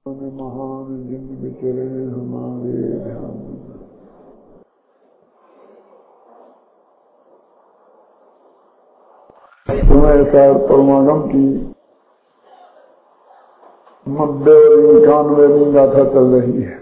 महान जिन विचरे हमारे ध्यान। समय परमागम की 90 और 91वीं गाथा चल रही है।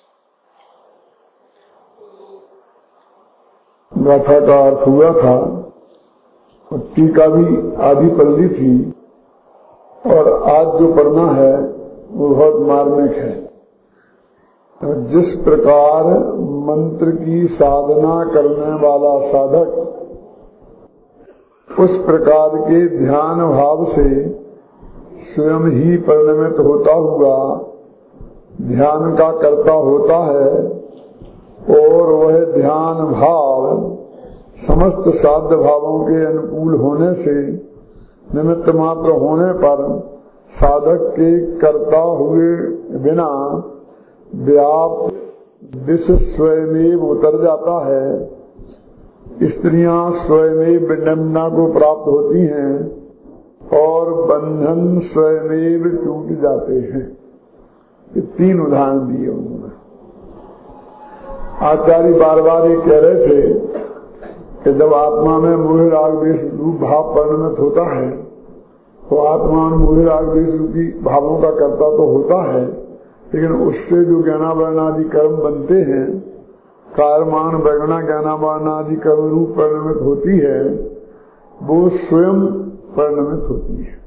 गाथा का अर्थ हुआ था, टीका भी आधी पढ़ ली थी और आज जो पढ़ना है वो बहुत मार्मिक है। तो जिस प्रकार मंत्र की साधना करने वाला साधक उस प्रकार के ध्यान भाव से स्वयं ही परिणमित होता हुआ ध्यान का कर्ता होता है और वह ध्यान भाव समस्त साध्य भावों के अनुकूल होने से निमित्त मात्र होने पर साधक के कर्ता हुए बिना व्याप्त विश्व स्वयमेव उतर जाता है। स्त्रियां स्वयमेव निम्ना को प्राप्त होती हैं और बंधन स्वयमेव टूट जाते हैं। ये 3 उदाहरण दिए उन्होंने। आचार्य बार बार ये कह रहे थे कि जब आत्मा में मोह राग द्वेष रूप भाव परिणमित होता है तो आत्मा मोह राग द्वेष रूपी भावों का कर्ता तो होता है, लेकिन उससे जो ज्ञानावरण आदि कर्म बनते हैं, कारमान वगणा ज्ञानावरण आदि कर्म रूप परिणमित होती है, वो स्वयं परिणमित होती है।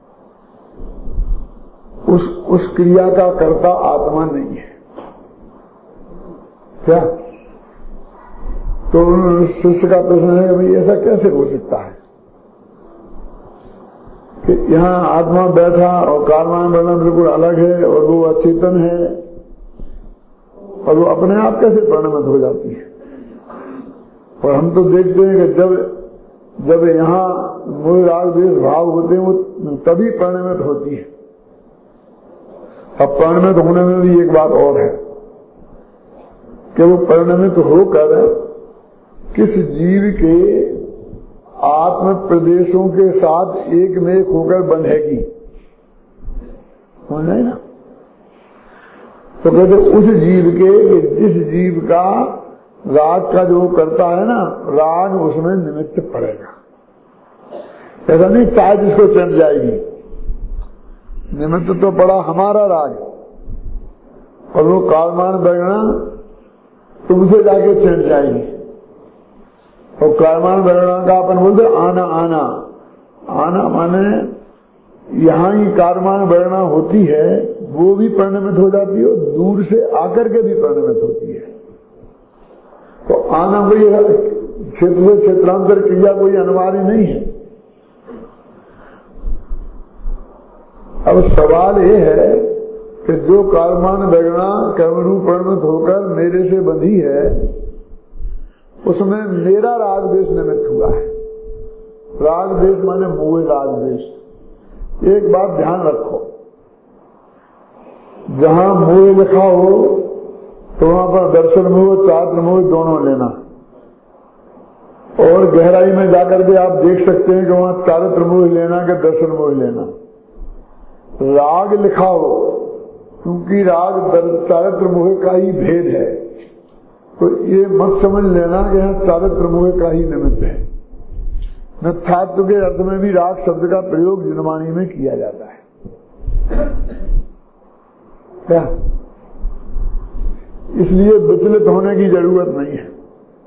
उस क्रिया का कर्ता आत्मा नहीं है। क्या? तो शिष्य का प्रश्न है कि भाई ऐसा कैसे हो सकता है कि यहाँ आत्मा बैठा और कारमान वर्णन बिल्कुल अलग है और वो अचेतन है और वो अपने आप कैसे परिणमित हो जाती है। और हम तो देखते हैं कि जब यहाँ मोह राग द्वेष भाव होते हैं वो तभी परिणमित होती है। अब परिणमित होने में भी एक बात और है कि वो परिणमित होकर किस जीव के आत्म प्रदेशों के साथ एक में एक होकर बंधेगी, समझ रहे ना। तो कहते उस जीव के, जिस जीव का राग का जो करता है ना, राग उसमें निमित्त पड़ेगा। ऐसा नहीं चाहे जिसको चढ़ जाएगी, निमित्त तो पड़ा हमारा राग और वो कालमान बैगना तुमसे जाके चढ़ जाएगी। और कारमान वर्णा का अपन बोलते आना आना आना माने यहाँ ही कारमान वर्णा होती है, वो भी परिणमित हो जाती है और दूर से आकर के भी परिणमित होती है। तो आना कोई क्षेत्र से क्षेत्रांतर क्रिया कोई अनिवार्य नहीं है। अब सवाल ये है कि जो कारमान वर्णा कर्मरूप परिणमित होकर मेरे से बंधी है उसमें मेरा राग द्वेष निमित्त हुआ है। राग द्वेष माने मोह राग द्वेष। एक बात ध्यान रखो, जहां मोह लिखा हो तो वहां पर दर्शन मोह चात्र मोह दोनों लेना, और गहराई में जाकर के आप देख सकते हैं कि वहां चारित्र मोह लेना कि दर्शन मोह लेना। राग लिखा हो क्योंकि राग चारित्र मोह का ही भेद है, तो ये मत समझ लेना कि यहाँ चारित्र मोह का ही निमित्त है। मिथ्यात्व के अर्थ में भी राग शब्द का प्रयोग जनवाणी में किया जाता है। क्या? इसलिए विचलित होने की जरूरत नहीं है,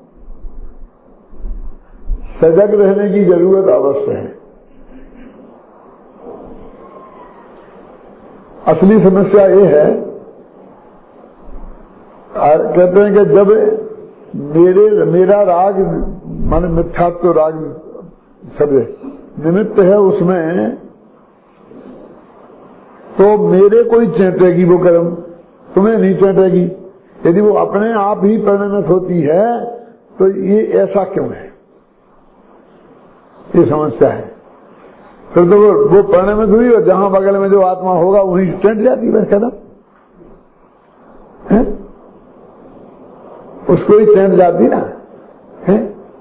सजग रहने की जरूरत अवश्य है। असली समस्या ये है, कहते हैं कि जब मेरा राग माने मिथ्यात्व राग सब निमित्त है उसमें, तो मेरे कोई चेतेगी वो कर्म, तुम्हें नहीं चेतेगी। यदि वो अपने आप ही परिणमित होती है तो ये ऐसा क्यों है, ये समस्या है। फिर तो वो परिणमित हुई और जहां बगल में जो आत्मा होगा वही चेत जाती है कदम है, उसको ही चैन जाती ना है।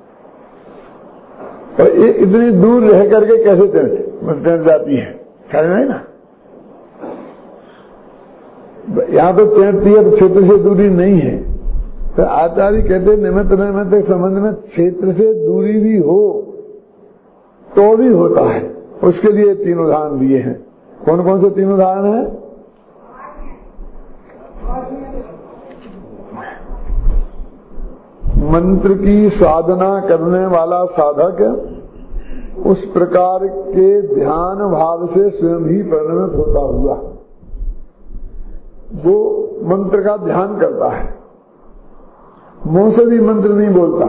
और ये इतनी दूर रह करके कैसे चैन जाती है, ख्याल नहीं ना। यहाँ तो तीर्थ क्षेत्र से दूरी नहीं है। तो आचार्य कहते निमित्त निमित्त संबंध में क्षेत्र से दूरी भी हो तो भी होता है। उसके लिए 3 उदाहरण दिए हैं। कौन कौन से 3 उदाहरण हैं? मंत्र की साधना करने वाला साधक उस प्रकार के ध्यान भाव से स्वयं ही परिणत होता हुआ वो मंत्र का ध्यान करता है, मुंह से भी मंत्र नहीं बोलता,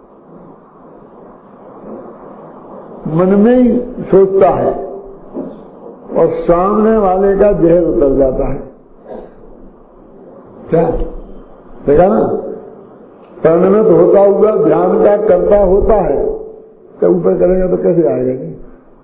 मन में ही सोचता है और सामने वाले का जहर उतर जाता है। क्या देखा ना? परिणत होता हुआ ध्यान का करता होता है तो ऊपर करेंगे तो कैसे आएगा जी?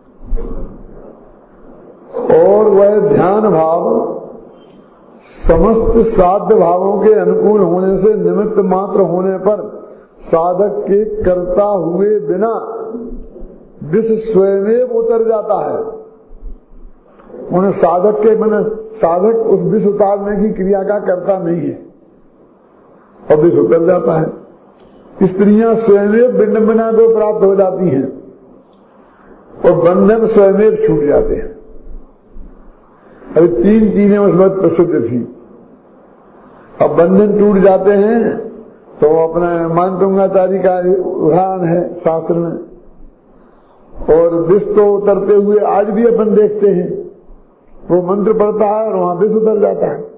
और वह ध्यान भाव समस्त साध्य भावों के अनुकूल होने से निमित्त मात्र होने पर साधक के करता हुए बिना विष स्वयं उतर जाता है। उन्हें साधक के मन साधक उस विष उतारने की क्रिया का करता नहीं है और विष उतर जाता है। स्त्रियां स्वयं विडंबना को प्राप्त हो जाती हैं और बंधन स्वयं छूट जाते हैं। अभी 3 चीजें उस वक्त प्रसिद्ध थी। अब बंधन टूट जाते हैं तो अपना मानतुंगाचारी का उदाहरण है शास्त्र में, और विष तो उतरते हुए आज भी अपन देखते हैं। वो मंत्र पढ़ता है और वहां विष उतर जाता है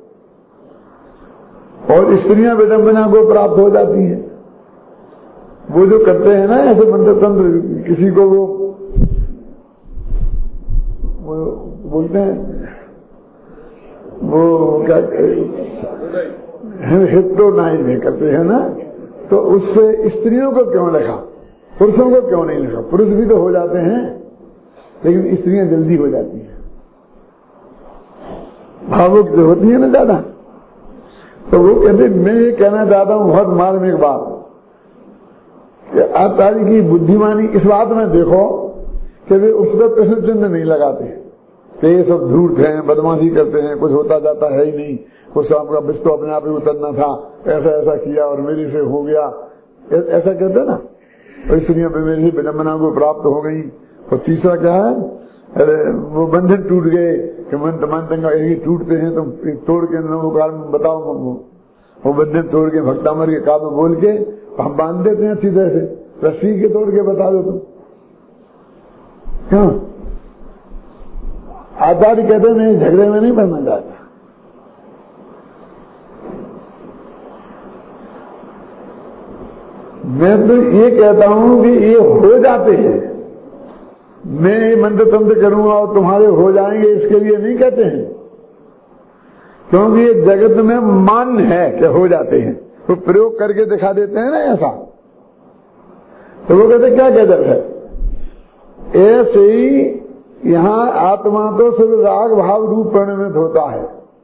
और स्त्रियां विडंबना को प्राप्त हो जाती हैं। वो जो करते हैं ना ऐसे मंत्र तंत्र, किसी को वो बोलते हैं वो क्या हिप्नोटाइज में करते हैं ना, तो उससे स्त्रियों को क्यों लिखा, पुरुषों को क्यों नहीं लिखा? पुरुष भी तो हो जाते हैं लेकिन स्त्रियां जल्दी हो जाती हैं, भावुक जो होती है ना ज्यादा। तो वो कहते मैं ये कहना चाहता हूं बहुत मार्मिक बात कि आचार्य की बुद्धिमानी इस बात में देखो कि वे उस पर प्रश्न चिन्ह नहीं लगाते कि ये सब झूठ है, बदमाशी करते हैं, कुछ होता जाता है ही नहीं, कुछ आपका विष तो अपने आप ही उतरना था, ऐसा ऐसा किया और मेरी से हो गया, ऐसा कहते ना। और स्त्रियां मेरी ही विडंबना को प्राप्त हो गई। और तीसरा क्या है, अरे वो बंधन टूट गए कि मंत्र टूटते हैं तो तोड़ के नमोकार बताओ, वो बंधन तोड़ के भक्तामर के काल में बोल के हम बांध देते हैं अच्छी तरह से, रस्सी के तोड़ के बता दो तुम। क्यों? आचार्य कहते नहीं, झगड़े में नहीं पड़ना चाहता। मैं तो ये कहता हूं कि ये हो जाते हैं, मैं ये मंत्र तंत्र करूंगा और तुम्हारे हो जाएंगे इसके लिए नहीं कहते हैं, क्योंकि ये जगत में मान्य है कि हो जाते हैं, तो प्रयोग करके दिखा देते हैं ना ऐसा। तो वो कहते क्या गजब है, ऐसे ही यहां आत्मा तो सिर्फ राग भाव रूप परिणमित होता है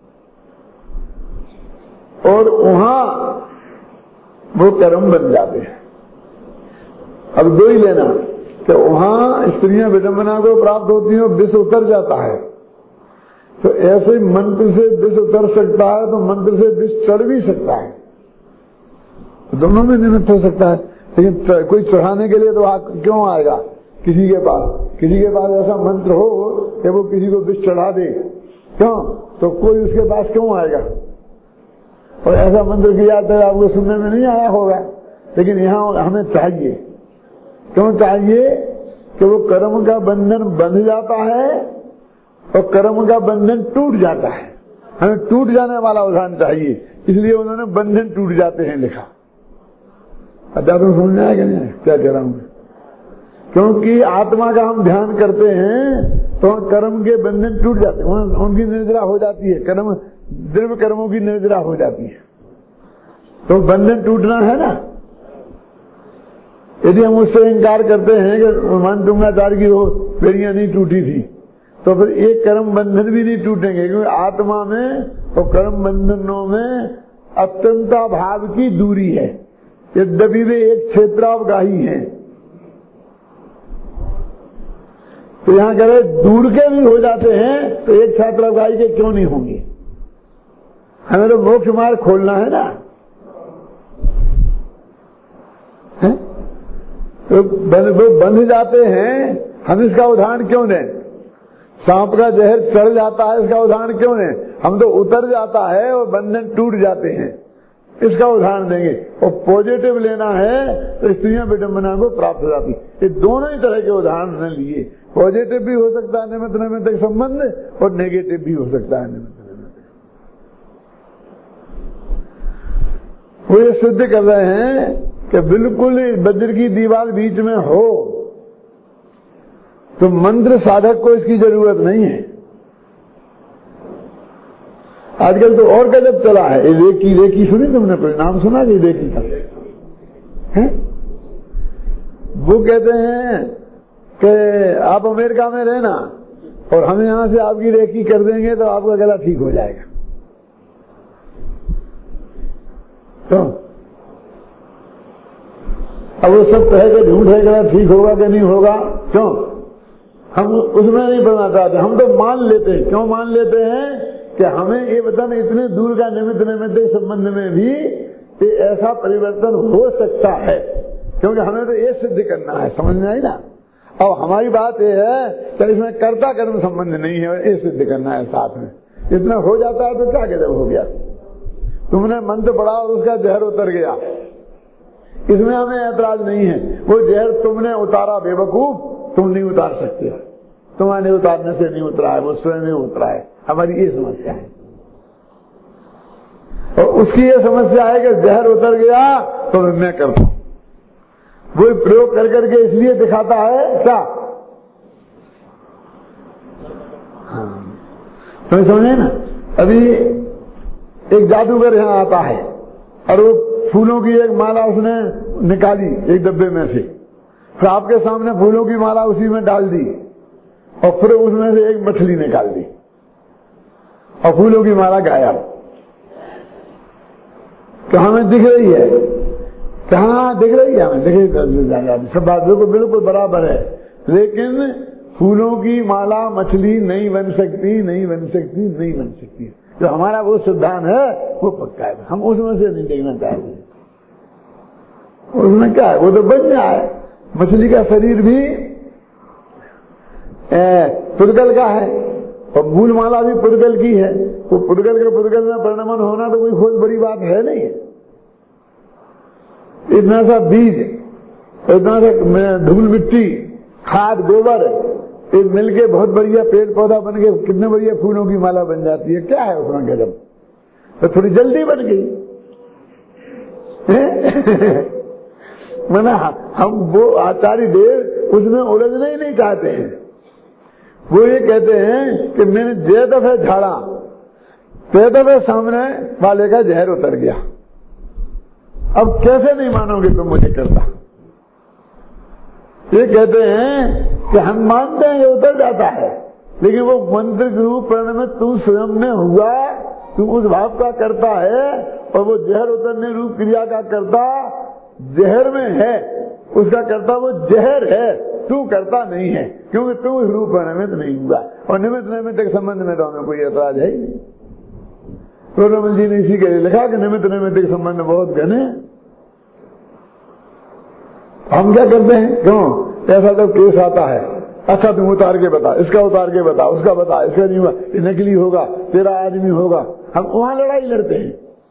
और वहां वो कर्म बन जाते हैं। अब 2 ही लेना कि वहां स्त्रियां विडंबना को प्राप्त होती हैं और विष उतर जाता है। तो ऐसे मंत्र से विष उतर सकता है तो मंत्र से विष चढ़ भी सकता है, दोनों में निमित्त हो सकता है। लेकिन कोई चढ़ाने के लिए तो क्यों आएगा किसी के पास ऐसा मंत्र हो कि वो किसी को विष चढ़ा दे, क्यों? तो कोई उसके पास क्यों आएगा? और ऐसा मंत्र किया तो आपको सुनने में नहीं आया होगा, लेकिन यहाँ हमें चाहिए। क्यों चाहिए? कि वो कर्म का बंधन बंध जाता है और कर्म का बंधन टूट जाता है। हमें टूट जाने वाला उदाहरण चाहिए, इसलिए उन्होंने बंधन टूट जाते हैं लिखा। अध्यात्म समझ में आएगा नहीं क्या कह रहा हूं? क्योंकि आत्मा का हम ध्यान करते हैं तो कर्म के बंधन टूट जाते हैं, उनकी निर्जरा हो जाती है, कर्म द्रव्य कर्मों की निर्जरा हो जाती है, तो बंधन टूटना है ना। यदि हम उससे इंकार करते हैं कि मानतुंगाचार्य की वो बेड़ियां नहीं टूटी थी, तो फिर एक कर्म बंधन भी नहीं टूटेंगे, क्योंकि आत्मा में और कर्म बंधनों में अत्यंता भाव की दूरी है, यद्यपि वे एक क्षेत्रावगाही हैं। तो यहां कह रहे दूर के भी हो जाते हैं तो एक क्षेत्रावगाही के क्यों नहीं होंगे? हमें तो मोक्ष मार्ग खोलना है ना, है? तो बंध जाते हैं, हम इसका उदाहरण क्यों दें? सांप का जहर चढ़ जाता है, इसका उदाहरण क्यों दें? हम तो उतर जाता है और बंधन टूट जाते हैं, इसका उदाहरण देंगे। और पॉजिटिव लेना है तो स्त्रियां विडंबना को प्राप्त हो जाती। ये दोनों ही तरह के उदाहरण ने लिए। पॉजिटिव भी हो सकता है निमित्त नैमित्तिक संबंध, और नेगेटिव भी हो सकता है निमित्त नैमित्तिक। वो ये सिद्ध कर रहे हैं कि बिल्कुल वज्र की दीवार बीच में हो तो मंत्र साधक को इसकी जरूरत नहीं है। आजकल तो और गजब चला है, रेकी सुनी तुमने? परिणाम सुना कि रेकी का है? वो कहते हैं कि आप अमेरिका में रहना और हम यहां से आपकी रेकी कर देंगे तो आपका गला ठीक हो जाएगा। तो अब वो सब कहे कि झूठ है, गला ठीक होगा कि नहीं होगा, क्यों? हम उसमें नहीं बनना चाहते, हम तो मान लेते हैं। क्यों मान लेते हैं? कि हमें ये बताना इतने दूर का निमित्त नैमित्तिक संबंध में भी ऐसा परिवर्तन हो सकता है, क्योंकि हमें तो ये सिद्ध करना है। समझ में आई ना? अब हमारी बात यह है कि इसमें कर्ता कर्म संबंध नहीं है, ये सिद्ध करना है साथ में। इतना हो जाता है तो क्या गजब हो गया? तुमने मंत्र पढ़ा और उसका जहर उतर गया, इसमें हमें ऐतराज नहीं है। वो जहर तुमने उतारा, बेवकूफ, तुम नहीं उतार सकते। तुम्हारे उतारने से नहीं उतरा है, वो स्वयं ही उतरा है। हमारी ये समस्या है। और उसकी ये समस्या है कि जहर उतर गया तो मैं करता हूं। वो प्रयोग कर करके इसलिए दिखाता है क्या? हाँ, तो समझे ना? अभी एक जादूगर यहाँ आता है और वो फूलों की एक माला उसने निकाली एक डब्बे में से, फिर आपके सामने फूलों की माला उसी में डाल दी और फिर उसमें से एक मछली निकाल दी और फूलों की माला गायब। तो हमें दिख रही है, कहाँ दिख रही है? हमें दिख रही, सब बात बिल्कुल बराबर है, लेकिन फूलों की माला मछली नहीं बन सकती, नहीं बन सकती, नहीं बन सकती। जो हमारा वो सिद्धांत है वो पक्का है, हम उसमें से नहीं देखना चाहते। उसमें क्या है? वो तो बन जाए। मछली का शरीर भी पुद्गल का है और मूल माला भी पुद्गल की है। तो पुद्गल के पुद्गल में परिणमन होना तो कोई बहुत बड़ी बात है नहीं। इतना सा बीज, इतना सा धूल मिट्टी, खाद, गोबर, ये मिलके बहुत बढ़िया पेड़ पौधा बन के कितने बढ़िया फूलों की माला बन जाती है। क्या है उसमें गजब? तो थोड़ी जल्दी बन गई। मना हम वो आचार्य देव उसमें उलझना ही नहीं चाहते हैं। वो ये कहते हैं कि मैंने जे दफे झाड़ा, ते दफे सामने वाले का जहर उतर गया। अब कैसे नहीं मानोगे तुम मुझे करता? ये कहते हैं कि हम मानते हैं ये उतर जाता है, लेकिन वो मंत्र के रूप में तू स्वयं में हुआ, तू उस भाव का करता है और वो जहर उतरने रूप क्रिया का करता जहर में है, उसका करता वो जहर है, तू करता नहीं है, क्योंकि तू उस रूप में निमित्त नहीं हुआ। और निमित्त नैमित्तिक संबंध में तो हमें कोई ऐतराज है ही नहीं। रमन जी ने इसी के लिए लिखा कि निमित्त नैमित्तिक संबंध बहुत घने। हम क्या करते हैं? क्यों ऐसा जब केस आता है, अच्छा तुम उतार के बता, इसका उतार के बता, उसका बता, इसका नहीं हुआ, ये नकली होगा, तेरा आदमी होगा, हम वहां लड़ाई लड़ते हैं।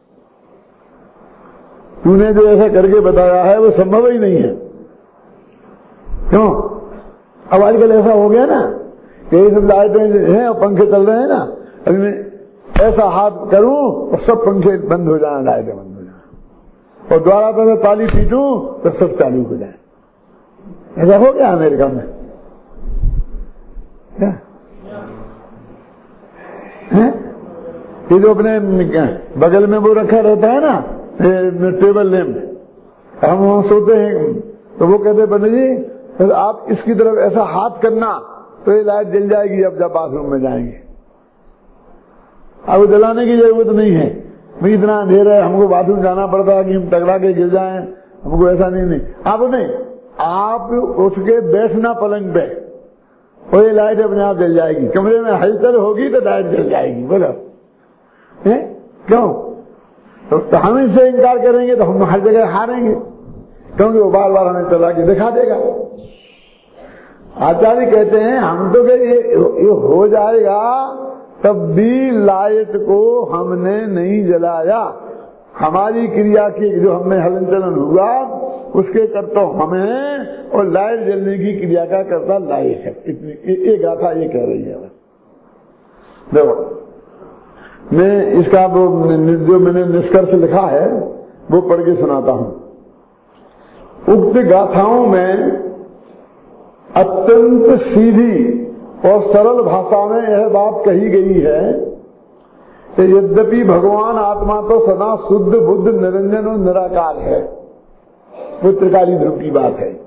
तूने जो ऐसा करके बताया है वो संभव ही नहीं है। क्यों? अब आजकल ऐसा हो गया ना कि ये सब लाइटें हैं और पंखे चल रहे हैं ना, अभी मैं ऐसा हाथ करूं और सब पंखे बंद हो जाए, लाइटें बंद हो जाए, और द्वारा पर मैं ताली पीटूं तो सब चालू हो जाए। ऐसा हो गया अमेरिका में क्या है? ये जो अपने बगल में वो रखा रहता है ना टेबल लैंप, हम वहां सोते हैं तो वो कहते पंडित जी तो आप इसकी तरफ ऐसा हाथ करना तो ये लाइट जल जाएगी अब जब बाथरूम में जाएंगे। अब जलाने की जरूरत नहीं है, भाई इतना अंधेरा है, हमको बाथरूम जाना पड़ता है कि हम टकरा के गिर जाएं, हमको ऐसा नहीं। आप उठ के बैठना पलंग पे और ये लाइट अपने आप जल जाएगी। कमरे में हलचल होगी तो लाइट जल जाएगी। बोलो क्यों? तो हम इससे इनकार करेंगे तो हम हर जगह हारेंगे, क्योंकि वो बार बार हमें चला के दिखा देगा। आचार्य कहते हैं हम तो ये हो जाएगा, तब भी लाइट को हमने नहीं जलाया। हमारी क्रिया की जो हमें हलन चलन हुआ उसके करता हमें, और लाइट जलने की क्रिया का करता लाइट है। इतनी एक गाथा ये कह रही है। देखो मैं इसका वो जो मैंने निष्कर्ष लिखा है वो पढ़ के सुनाता हूं। उक्त गाथाओं में अत्यंत सीधी और सरल भाषा में यह बात कही गई है कि यद्यपि भगवान आत्मा तो सदा शुद्ध बुद्ध निरंजन और निराकार है, वो त्रिकाली ध्रुव की बात है,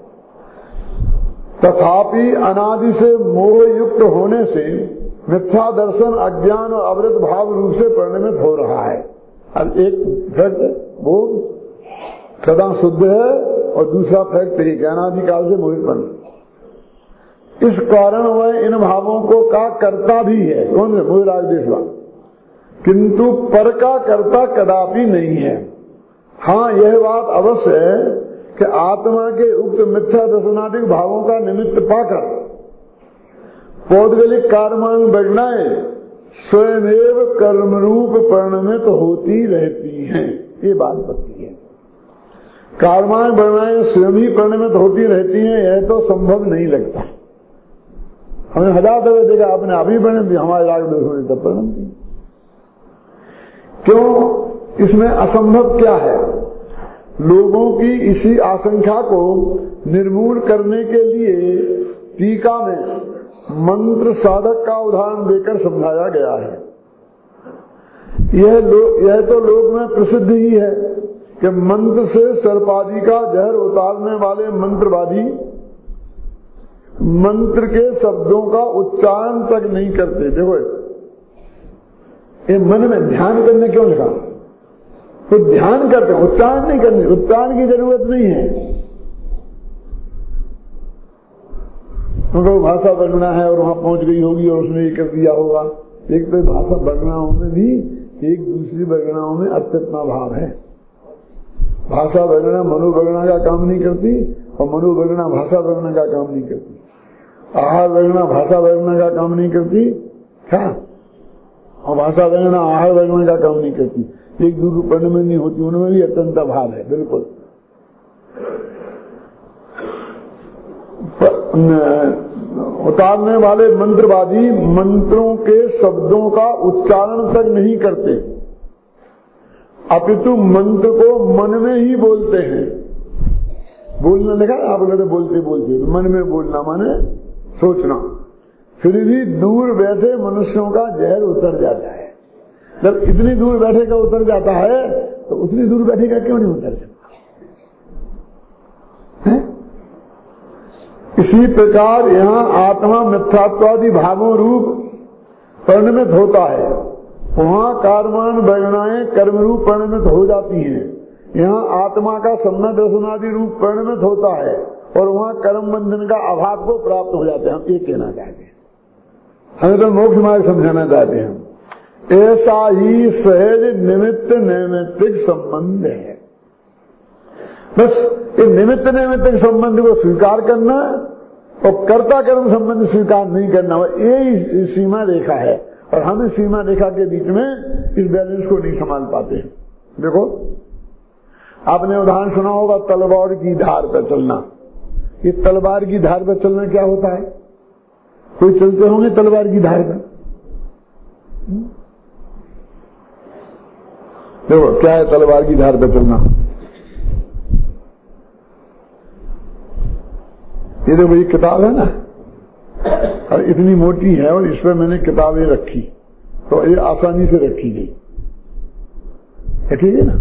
तथापि अनादि से मोह युक्त होने से मिथ्या दर्शन अज्ञान और अवृत भाव रूप से परिणमित हो रहा है। अब एक फैक्ट वो सदा शुद्ध है और दूसरा फैक्ट अनादिकाल से मोहित बन, इस कारण वह इन भावों को का करता भी है। कौन है? मोहराग देशवा, किंतु पर का करता कदापि नहीं है। हाँ, यह बात अवश्य है कि आत्मा के उक्त मिथ्या दर्शनादिक भावों का निमित्त पाकर पौद्गलिक कर्मांग बढ़नाएं स्वयं कर्म रूप परिणमित होती रहती हैं। ये बात बताती है, कर्मांग बढ़नाएं स्वयं ही परिणमित होती रहती हैं, यह तो संभव नहीं लगता। हमें हजार दफे देखा आपने अभी बने भी हमारे राग दोष होने तब परिणमती। क्यों? इसमें असंभव क्या है? लोगों की इसी आशंका को निर्मूल करने के लिए टीका में मंत्र साधक का उदाहरण देकर समझाया गया है। यह तो लोक में प्रसिद्ध ही है कि मंत्र से सर्पादि का जहर उतारने वाले मंत्रवादी मंत्र के शब्दों का उच्चारण तक नहीं करते। देखो ये मन में ध्यान करने क्यों लिखा? तो ध्यान करते, उच्चारण नहीं करने, उच्चारण की जरूरत नहीं है। क्योंकि भाषा वर्णना है और वहां पहुंच गई होगी और उसने ये कर दिया होगा। एक तो भाषा वर्णनाओं में भी एक दूसरी वर्णनाओं में अत्यंतना भाव है। भाषा वर्णना मनोवर्णना का काम नहीं करती और मनोवर्णना भाषा वर्णना का काम नहीं करती। आहार वर्णना भाषा वर्णना का काम नहीं करती, क्या? और भाषा वर्णना आहार वर्णना का काम नहीं करती। एक दूसरे पढ़ने में नहीं होती, उनमें भी अत्यंत भाव है। बिल्कुल उतारने वाले मंत्रवादी मंत्रों के शब्दों का उच्चारण तक नहीं करते, अपितु मंत्र को मन में ही बोलते हैं। बोलना लिखा आप लोग बोलते बोलते मन में बोलना माने सोचना। फिर भी दूर बैठे मनुष्यों का जहर उतर जाता है। जब इतनी दूर बैठे का उतर जाता है तो उतनी दूर बैठे का क्यों नहीं उतर सकता? इसी प्रकार यहाँ आत्मा मिथ्यात्वादि भावों रूप परिणमित होता है, वहाँ कर्मान वर्णनाएं कर्म रूप परिणमित हो जाती हैं। यहाँ आत्मा का सम्यक दर्शनादि रूप परिणमित होता है और वहाँ कर्म बंधन का अभाव को प्राप्त हो जाते हैं। हम ये कहना चाहते हैं, हमें तो मोक्ष मार्ग समझाना चाहते हैं। ऐसा ही सहज निमित्त नैमित्तिक संबंध है। बस ये निमित्त नैमित्तिक संबंध को स्वीकार करना और कर्ता कर्म संबंध स्वीकार नहीं करना, यही सीमा रेखा है। और हम इस सीमा रेखा के बीच में इस बैलेंस को नहीं संभाल पाते हैं। देखो आपने उदाहरण सुना होगा तलवार की धार पर चलना। ये तलवार की धार पर चलना क्या होता है? कोई चलते होंगे तलवार की धार पर? देखो क्या है तलवार की धार पर चलना? ये देखो ये किताब है ना, और इतनी मोटी है और इस पर मैंने किताबें रखी तो ये आसानी से रखी गई, ठीक है ना।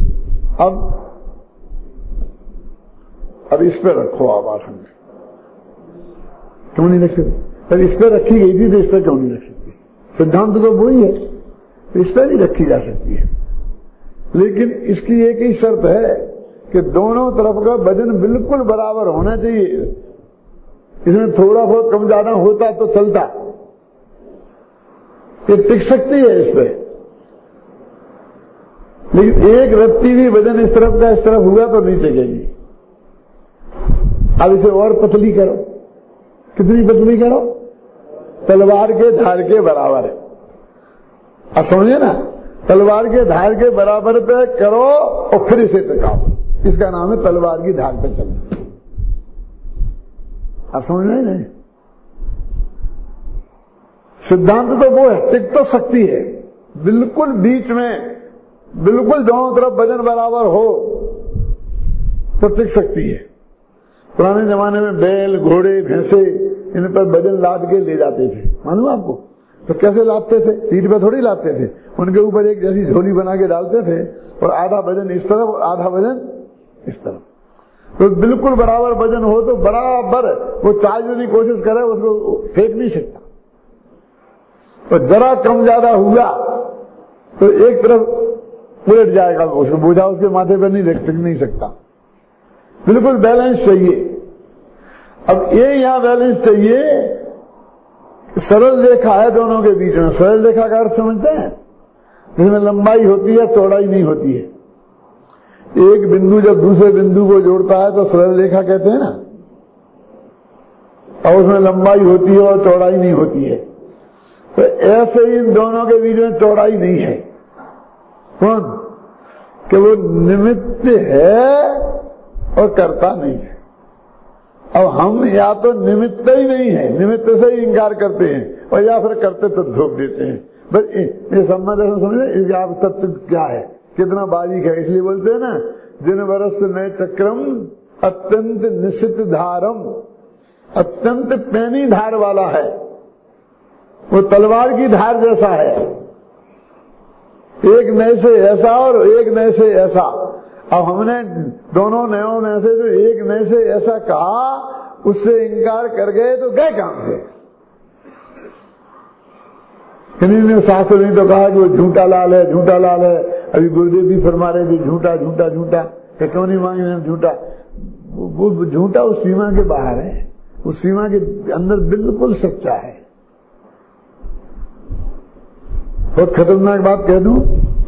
अब इस पर रखो आप आसान, क्यों नहीं रख सकते? पर इस पर रखी गई थी तो इस पर क्यों नहीं रख सकती? सिद्धांत तो वही है, तो इस पर ही रखी जा सकती है। लेकिन इसकी एक ही शर्त है कि दोनों तरफ का वजन बिल्कुल बराबर होना चाहिए। इसमें थोड़ा बहुत कम ज्यादा होता तो चलता, ये टिक सकती है इस पे। लेकिन एक रत्ती भी वजन इस तरफ का इस तरफ हुआ तो नहीं टिकेगी। अब इसे और पतली करो, कितनी पतली करो? तलवार के धार के बराबर है। अब समझे ना, तलवार के धार के बराबर पे करो और फिर इसे टिकाओ, इसका नाम है तलवार की धार पे चलना। अब समझ रहे नहीं? सिद्धांत तो वो है, टिक तो सकती है बिल्कुल बीच में, बिल्कुल दोनों तरफ वजन बराबर हो तो टिक सकती है। पुराने जमाने में बैल, घोड़े, भैंसे इन पर वजन लाद के ले जाते थे, मालूम आपको? तो कैसे लादते थे? पीठ पे थोड़ी लादते थे, उनके ऊपर एक जैसी झोली बना के डालते थे और आधा वजन इस तरफ और आधा वजन इस तरफ, तो बिल्कुल बराबर वजन हो तो बराबर वो चार्ज की कोशिश करे उसको फेंक नहीं सकता। तो जरा कम ज्यादा हुआ तो एक तरफ उलट जाएगा, उसको बोझा उसके माथे पर नहीं टिक नहीं सकता। बिल्कुल बैलेंस चाहिए। अब ये यहां बैलेंस चाहिए, सरल रेखा है दोनों के बीच में। सरल रेखा का अर्थ समझते हैं? जिसमें लंबाई होती है, चौड़ाई नहीं होती है। एक बिंदु जब दूसरे बिंदु को जोड़ता है तो सरल रेखा कहते हैं ना, और उसमें लंबाई होती है और चौड़ाई नहीं होती है। तो ऐसे ही इन दोनों के बीच में चौड़ाई नहीं है। कौन? कि वो निमित्त है और करता नहीं है। अब हम या तो निमित्त ही नहीं है, निमित्त से ही इंकार करते हैं, और या फिर करते तो धोख देते हैं। बस ये संबंध समझे, इसके आप तत्व क्या है, कितना बारीक है। इसलिए बोलते हैं ना, जिन वर्ष नए चक्रम अत्यंत निश्चित धारम, अत्यंत पैनी धार वाला है, वो तलवार की धार जैसा है, एक नए से ऐसा और एक नए से ऐसा। अब हमने दोनों नयों में से जो एक नए से ऐसा कहा, उससे इंकार कर गए तो गए काम से। किन्हीं ने शास्त्र नहीं तो कहा कि वो झूठा लाल है, झूठा लाल है। अभी गुरुदेव भी फरमा रहे थे झूठा झूठा झूठा, क्यों नहीं मांगे हम झूठा? वो झूठा उस सीमा के बाहर है, उस सीमा के अंदर बिल्कुल सच्चा है। बहुत खतरनाक बात कह दूं,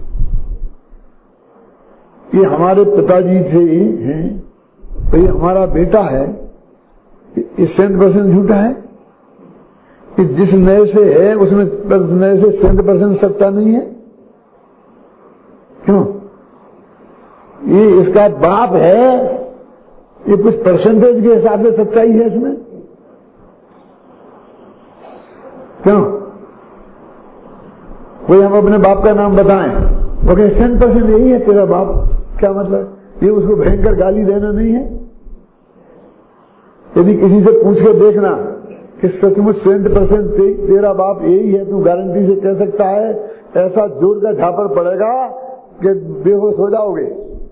ये हमारे पिताजी थे हैं, तो ये हमारा बेटा है, ये 100% झूठा है। कि जिस नए से है उसमें नए से 100% सच्चा नहीं है। क्यों? ये इसका बाप है, ये कुछ परसेंटेज के हिसाब से सच्चाई है इसमें। क्यों? कोई हम अपने बाप का नाम बताएं, वो कहे 100% यही है तेरा बाप। क्या मतलब? ये उसको भयंकर गाली देना नहीं है। यदि किसी से पूछ के देखना कि सचमुच 100% तेरा बाप यही है, तू गारंटी से कह सकता है, ऐसा जोर का झापर पड़ेगा कि बेहोश हो जाओगे।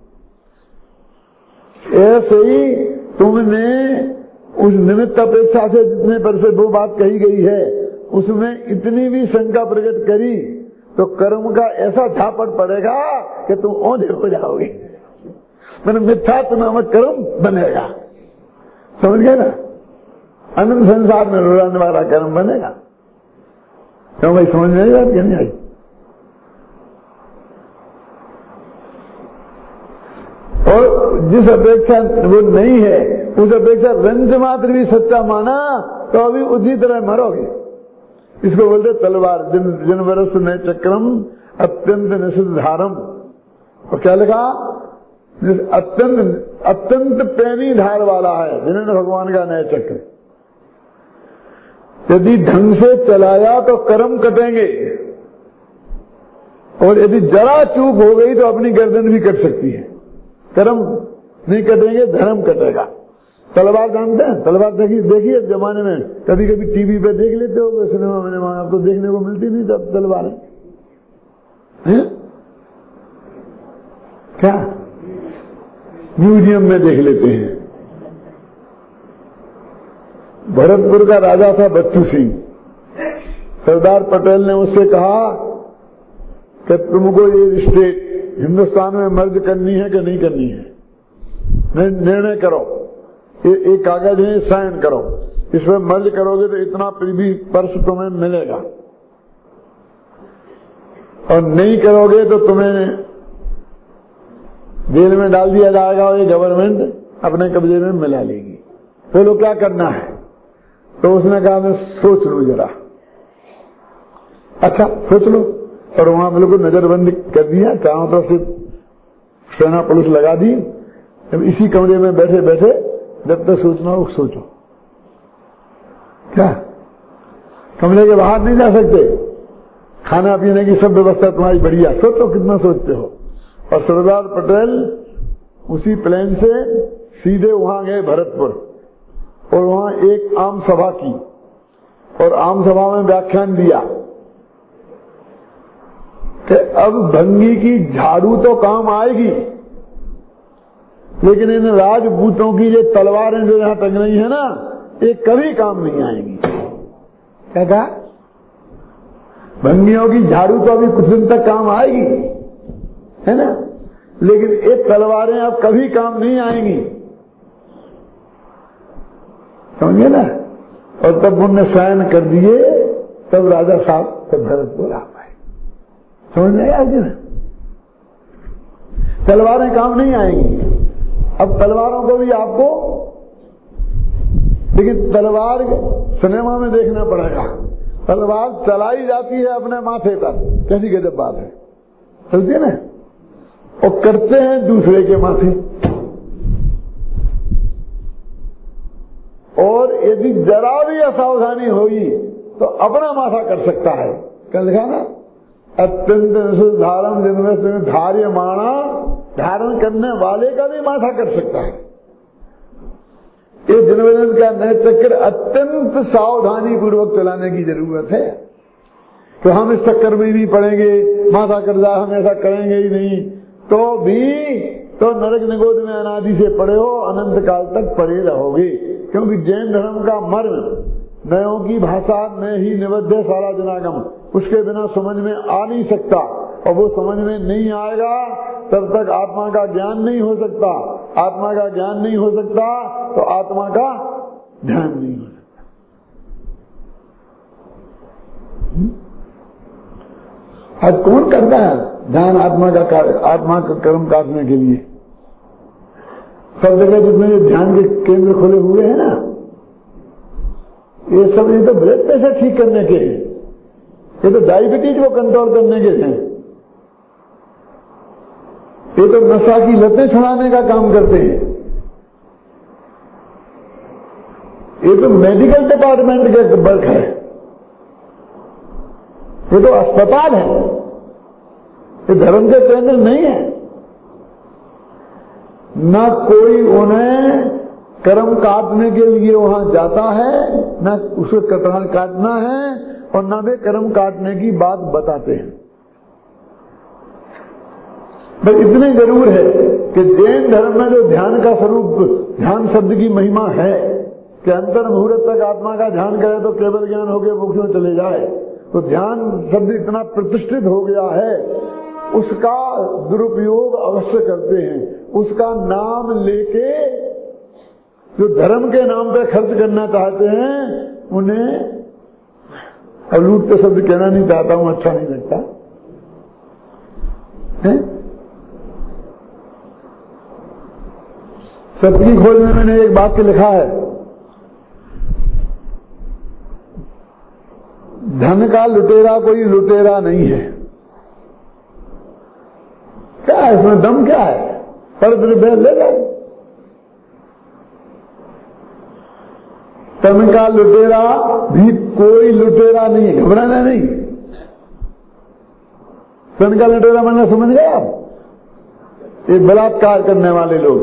ऐसे ही तुमने उस निमित्त अपेक्षा से जितने पर से वो बात कही गई है, उसमें इतनी भी शंका प्रकट करी तो कर्म का ऐसा झापड़ पड़ेगा कि तुम औंधे हो जाओगे। मैंने मिथ्यात्व नामक कर्म बनेगा, समझ गए ना? अनंत संसार में रुलाने वाला कर्म बनेगा। क्यों भाई, समझ में आई बात? क्या नहीं आई? और जिस अपेक्षा वो नहीं है, उस अपेक्षा रंज मात्र भी सच्चा माना तो अभी उसी तरह मरोगे। इसको बोलते तलवार। जिन वर्ष नए चक्रम अत्यंत निषिद्ध धारम। और क्या लिखा? अत्यंत पैनी धार वाला है जिन्होंने भगवान का नया चक्र। यदि ढंग से चलाया तो कर्म कटेंगे, और यदि जरा चूक हो गई तो अपनी गर्दन भी कट सकती है। कर्म नहीं कटेंगे, धर्म कटेगा। तलवार जानते हैं? तलवार देखिए जमाने में कभी कभी टीवी पे देख लेते हो, सिनेमा में आपको देखने को मिलती नहीं तब तलवारें। क्या म्यूजियम में देख लेते हैं। भरतपुर का राजा था बच्चू सिंह। सरदार पटेल ने उससे कहा कि तुमको ये स्टेट हिंदुस्तान में मर्ज करनी है कि नहीं करनी है, निर्णय करो। एक कागज है, साइन करो, इसमें मर्ज करोगे तो इतना प्रीवी पर्स तुम्हें मिलेगा, और नहीं करोगे तो तुम्हें जेल में डाल दिया जाएगा और ये गवर्नमेंट अपने कब्जे में मिला लेगी। तो लोग क्या करना है? तो उसने कहा मैं सोच लूं जरा। अच्छा सोच लो। और वहां बिल्कुल नजरबंद कर दिया, चारों तरफ से सेना पुलिस लगा दी। अब इसी कमरे में बैठे बैठे जब तक सोचना हो सोचो। क्या कमरे के बाहर नहीं जा सकते? खाना पीने की सब व्यवस्था तुम्हारी बढ़िया, सोचो कितना सोचते हो। और सरदार पटेल उसी प्लेन से सीधे वहां गए भरतपुर, और वहां एक आम सभा की, और आम सभा में व्याख्यान दिया कि अब भंगी की झाड़ू तो काम आएगी, लेकिन इन राजपूतों की ये तलवारें जो यहां टंग रही है ना, ये कभी काम नहीं आएंगी। क्या कहा? भंगियों की झाड़ू तो अभी कुछ दिन तक काम आएगी, है ना, लेकिन ये तलवारें अब कभी काम नहीं आएंगी। समझे ना? और तब उन्होंने साइन कर दिए, तब राजा साहब तब भरतपुर आ पाए। समझ में आया कि तलवारें काम नहीं आएंगी। अब तलवारों को भी आपको, लेकिन तलवार सिनेमा में देखना पड़ेगा। तलवार चलाई जाती है अपने माथे पर, कैसी गजब बात है, समझते हैं ना, और करते हैं दूसरे के माथे। और यदि जरा भी असावधानी होगी तो अपना माथा कर सकता है। कल लिखा ना, अत्यंत धारण जिनमें धार्य माणा, धारण करने वाले का भी माथा कर सकता है। ये जनवदन का नए चक्कर अत्यंत सावधानी पूर्वक चलाने की जरूरत है। तो हम इस चक्कर में नहीं पड़ेंगे, माथा कर जा, हम ऐसा करेंगे ही नहीं, तो भी तो नरक निगोद में अनादि से पड़े हो, अनंत काल तक पड़े रहोगे। क्योंकि जैन धर्म का मर्म नयों की भाषा में ही निबद्ध है सारा जनागम, उसके बिना समझ में आ नहीं सकता, और वो समझ में नहीं आएगा तब तक आत्मा का ज्ञान नहीं हो सकता। आत्मा का ज्ञान नहीं हो सकता तो आत्मा का ध्यान नहीं हो सकता। आज कौन करता है ध्यान आत्मा का कर्म काटने के लिए? सब जगह जिसमें ध्यान के केंद्र खुले हुए हैं ना, ये सब, ये तो ब्लड प्रेशर ठीक करने के हैं, ये तो डायबिटीज को कंट्रोल करने के हैं, ये तो नशा की लतें छुड़ाने का काम करते हैं, ये तो मेडिकल डिपार्टमेंट का वर्क है, ये तो अस्पताल है, ये धर्म के केंद्र नहीं है। न कोई उन्हें कर्म काटने के लिए वहां जाता है, न उसे कटहल काटना है, और न वे कर्म काटने की बात बताते हैं। बस इतने जरूर है कि जैन धर्म में जो ध्यान का स्वरूप, ध्यान शब्द की महिमा है कि अंतर मुहूर्त तक आत्मा का ध्यान करे तो केवल ज्ञान होकर मोक्ष में चले जाए, तो ध्यान शब्द इतना प्रतिष्ठित हो गया है, उसका दुरुपयोग अवश्य करते हैं। उसका नाम लेके जो धर्म के नाम पे खर्च करना चाहते हैं, उन्हें, अब लूट के शब्द कहना नहीं चाहता हूं, अच्छा नहीं लगता है। सत्य की खोज में मैंने एक वाक्य लिखा है, धन का लुटेरा कोई लुटेरा नहीं है। क्या है इसमें दम? क्या है? पर द्रव्य ले लो। धन का लुटेरा भी कोई लुटेरा नहीं है, घबराना नहीं। धन का लुटेरा मैंने समझ गया, ये बलात्कार करने वाले लोग।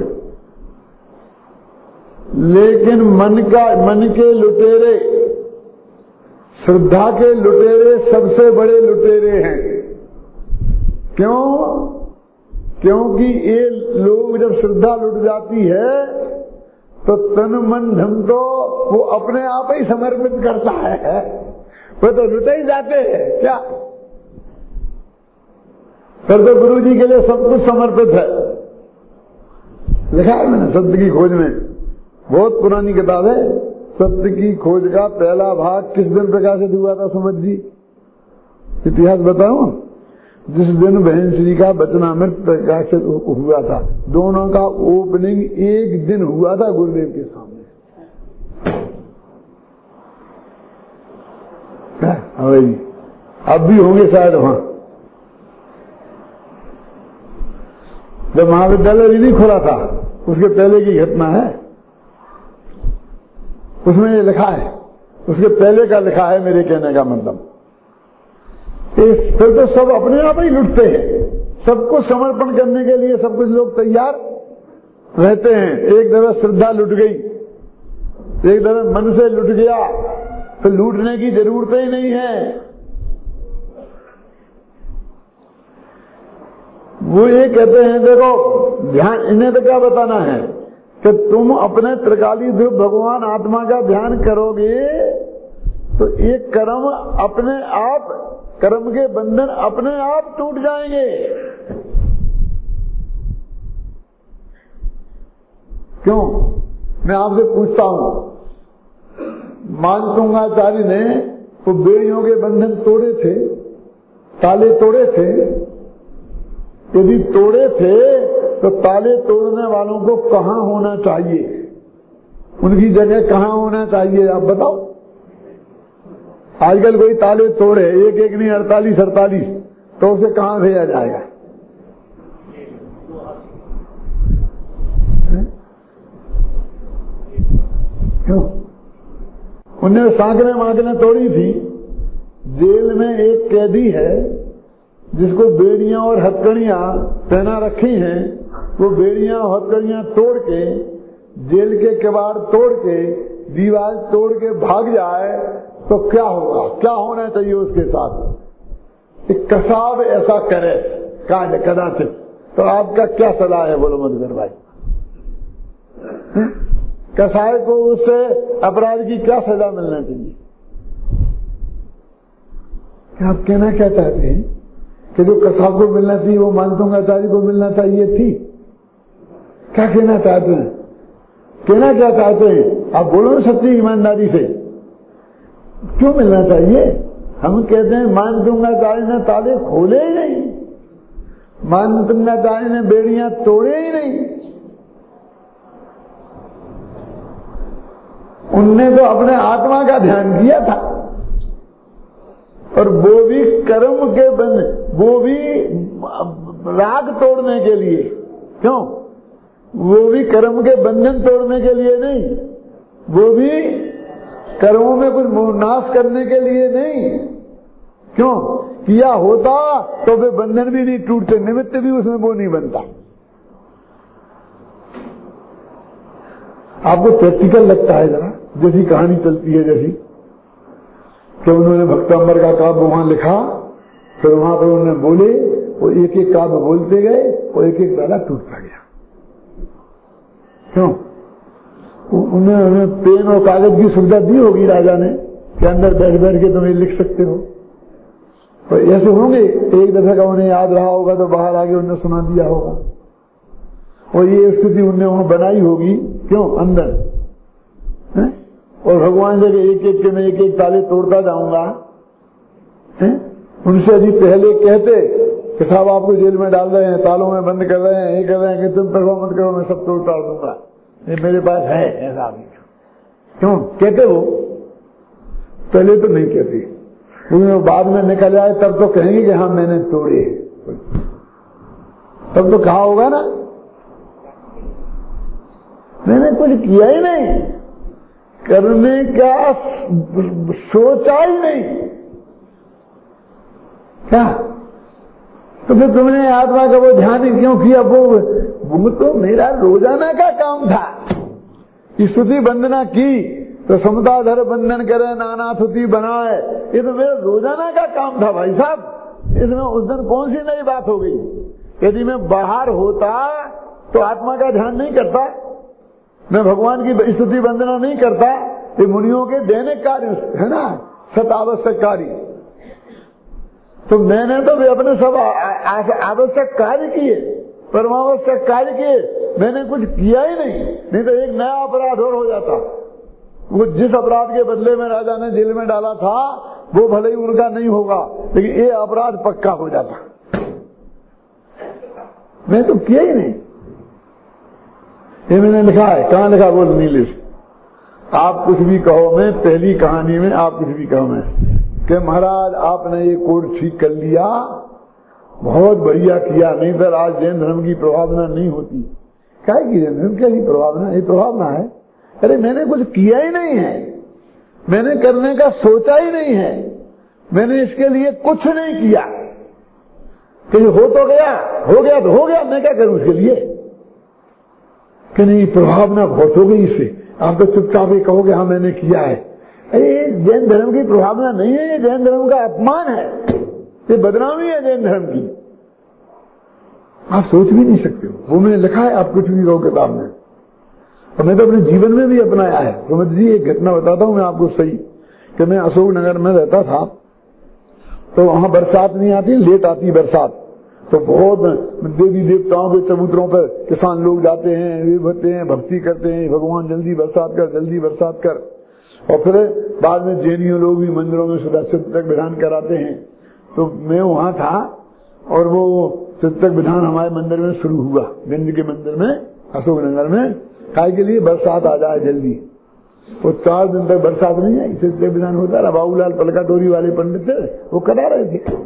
लेकिन मन के लुटेरे, श्रद्धा के लुटेरे सबसे बड़े लुटेरे हैं। क्यों? क्योंकि ये लोग जब श्रद्धा लुट जाती है तो तन मन धन तो वो अपने आप ही समर्पित करता है, वो तो लुटे ही जाते हैं। क्या फिर तो गुरु जी के लिए सब कुछ समर्पित है। लिखा है मैंने सत्य की खोज में, बहुत पुरानी किताब है। सत्य की खोज का पहला भाग किस दिन प्रकाशित हुआ था समझ जी? इतिहास बताऊं? जिस दिन बहन श्री का वचनामृत प्रकाशित हुआ था, दोनों का ओपनिंग एक दिन हुआ था गुरुदेव के सामने। अब भी होंगे शायद वहां, जब महाविद्यालय नहीं खुला था उसके पहले की घटना है, उसमें ये लिखा है, उसके पहले का लिखा है। मेरे कहने का मतलब फिर तो सब अपने आप ही लुटते हैं, सबको समर्पण करने के लिए सब कुछ लोग तैयार रहते हैं। एक दफा श्रद्धा लुट गई, एक दफा मन से लुट गया, तो लूटने की जरूरत ही नहीं है। वो ये कहते हैं, देखो ध्यान, इन्हें तो क्या बताना है कि तुम अपने त्रिकाली ध्रुव भगवान आत्मा का ध्यान करोगे तो एक कर्म अपने आप, कर्म के बंधन अपने आप टूट जाएंगे। क्यों? मैं आपसे पूछता हूं, मानतुंगाचार्य ने वो बेड़ियों के बंधन तोड़े थे, ताले तोड़े थे। यदि तोड़े थे तो ताले तोड़ने वालों को कहां होना चाहिए, उनकी जगह कहां होना चाहिए, आप बताओ। आजकल कोई ताले तोड़े, एक एक नहीं 48 तो उसे कहां भेजा जाएगा? क्यों? उन्हें सांकने मांकने तोड़ी थी। जेल में एक कैदी है जिसको बेड़ियां और हथकड़ियां पहना रखी हैं, वो बेड़ियां और हथकड़ियां तोड़ के, जेल के किवाड़ तोड़ के, दीवार तोड़ के भाग जाए तो क्या होगा? क्या होना चाहिए उसके साथ? एक कसाब ऐसा करे कदाचित, तो आपका क्या सलाह है? बोलो मधुकर भाई। कसाई को उससे अपराध की क्या सजा मिलना चाहिए? क्या आप कहना क्या चाहते हैं कि जो कसाब को मिलना चाहिए वो मानतुंगाचार्य को मिलना चाहिए थी? क्या कहना चाहते हैं? कहना क्या चाहते हैं? आप बोलो सच्ची ईमानदारी से, क्यों मिलना चाहिए? हम कहते हैं मानतुंगाचार्य ने ताले खोले ही नहीं, मानतुंगाचार्य ने बेड़ियां तोड़े ही नहीं। उनने तो अपने आत्मा का ध्यान किया था, और वो भी कर्म के वो भी राग तोड़ने के लिए। क्यों? वो भी कर्म के बंधन तोड़ने के लिए नहीं, वो भी कर्मों में कुछ नाश करने के लिए नहीं। क्यों? किया होता तो वे बंधन भी नहीं टूटते, निमित्त भी उसमें वो नहीं बनता। आपको प्रैक्टिकल लगता है जरा, जैसी कहानी चलती है, जैसी कि उन्होंने भक्तांबर का काव्य वहां लिखा, फिर वहां पर उन्होंने बोले, वो एक एक काव्य बोलते गए, वो एक एक दाना टूटता गया। क्यों? उन्हें पेन और कागज की सुविधा दी होगी राजा ने कि अंदर बैठ बैठ के तुम ये लिख सकते हो। तो ऐसे होंगे, एक दफे का उन्हें याद रहा होगा तो बाहर आगे उन्हें सुना दिया होगा, और ये स्थिति उन्हें वहां बनाई होगी। क्यों? अंदर है? और भगवान जब एक एक के मैं एक एक ताले तोड़ता जाऊंगा, उनसे अभी पहले कहते कि साहब आपको जेल में डाल रहे हैं, तालों में बंद कर रहे हैं, ये कर रहे हैं कि तुम परवाह मत करो, मैं सब तोड़ टाड़ दूंगा, ये मेरे पास है ऐसा आदमी। क्यों कहते? वो पहले तो नहीं कहते, लेकिन बाद में निकल आए तब तो कहेंगे कि हाँ मैंने तोड़े, तब तो कहा होगा ना मैंने कुछ किया ही नहीं, करने का सोचा ही नहीं। क्या? तो फिर तुमने आत्मा का वो ध्यान ही क्यों किया? वो तो मेरा रोजाना का काम था। स्तुति वंदना की तो समताधर बंधन करे, नाना स्तुति बनाए, ये तो मेरा रोजाना का काम था भाई साहब। इसमें उस दिन कौन सी नई बात हो गई? यदि मैं बाहर होता तो आत्मा का ध्यान नहीं करता, मैं भगवान की स्तुति वंदना नहीं करता, ये मुनियों के दैनिक कार्य है ना, सत आवश्यक कार्य। तो मैंने तो भी अपने सब आवश्यक कार्य किए, परमावश्यक कार्य किए, मैंने कुछ किया ही नहीं तो एक नया अपराध और हो जाता। वो जिस अपराध के बदले में राजा ने जेल में डाला था वो भले ही उनका नहीं होगा, लेकिन ये अपराध पक्का हो जाता। मैं तो किया ही नहीं। ये मैंने लिखा है, कहाँ लिखा बोल नीलेश, आप कुछ भी कहो, मैं पहली कहानी में आप कुछ भी कहो मैं कि महाराज आपने ये कोड ठीक कर लिया, बहुत बढ़िया किया, नहीं तो आज जैन धर्म की प्रभावना नहीं होती। क्या की जैन धर्म क्या की प्रभावना, ये प्रभावना है? अरे मैंने कुछ किया ही नहीं है, मैंने करने का सोचा ही नहीं है, मैंने इसके लिए कुछ नहीं किया कि हो तो गया, हो गया तो हो गया, मैं क्या करूं इसके लिए कि नहीं प्रभावना बहुत हो गई इससे। आप तो चुपचाप ही कहोगे हाँ मैंने किया है। अरे जैन धर्म की प्रभावना नहीं है, ये जैन धर्म का अपमान है, ये बदनामी है जैन धर्म की। आप सोच भी नहीं सकते हो, वो मैंने लिखा है, आप कुछ भी कहो किताब में, और मैं तो अपने जीवन में भी अपनाया है। समझ जी, एक घटना बताता हूं मैं आपको सही, कि मैं अशोक नगर में रहता था, तो वहां बरसात नहीं आती, लेट आती बरसात, तो बहुत देवी देवताओं के चबूतरों पर किसान लोग जाते हैं, वे भरते हैं, भक्ति करते हैं, भगवान जल्दी बरसात कर, जल्दी बरसात कर। और फिर बाद में जैनियों लोग भी मंदिरों में सुधा चित्रक विधान कराते हैं। तो मैं वहां था और वो चित्रक विधान हमारे मंदिर में शुरू हुआ, गंज के मंदिर में अशोक नगर में, काय के लिए बरसात आ जाए जल्दी। वो 4 दिन तक बरसात नहीं आई, चित्रक विधान होता रहा। बाबूलाल पलका टोरी वाले पंडित थे, वो करा रहे थे।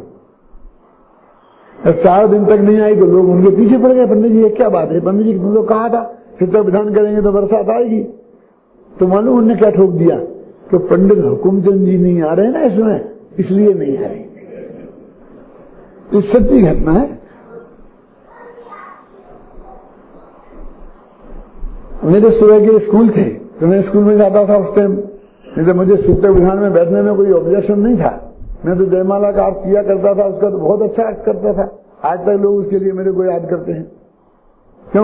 4 दिन तक नहीं आई तो लोग उनके पीछे पड़ गए, पंडित जी ये क्या बात है, पंडित जी तुमने तो कहा था चित्रक विधान करेंगे तो बरसात आएगी। तो मालूम उन्होंने क्या ठोक दिया कि पंडित हुकुमचंद जी नहीं आ रहे ना इसमें, इसलिए नहीं आ रही। ये सच्ची घटना है। मेरे सुबह के स्कूल थे, तो मैं स्कूल में जाता था उस टाइम, नहीं तो मुझे चित्रक विधान में बैठने में कोई ऑब्जेक्शन नहीं था। मैं तो जयमाला का अर्थ किया करता था, उसका तो बहुत अच्छा अर्थ करता था। आज तक लोग उसके लिए मेरे को याद करते हैं। क्यों?